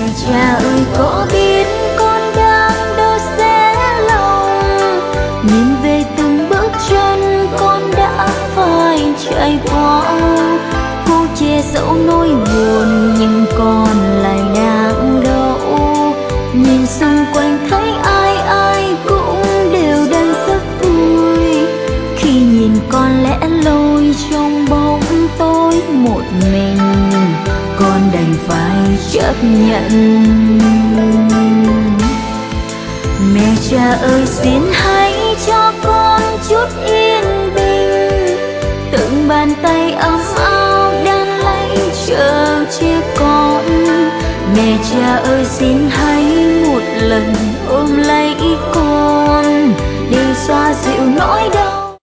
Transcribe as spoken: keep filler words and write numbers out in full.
cha ơi có biết con đang đâu sẽ lòng, nhìn về từng bước chân con đã phải trải qua. Cô che giấu nỗi buồn nhưng con lại đang đâu, nhìn xung quanh thấy ai ai cũng đều đang rất vui. Khi nhìn con lẻ loi trong bóng tối một mình, con đành phải chấp nhận. Mẹ cha ơi xin hãy cho con chút yên bình, từng bàn tay ấm áp đang lấy chờ che con. Mẹ cha ơi xin hãy một lần ôm lấy con để xoa dịu nỗi đau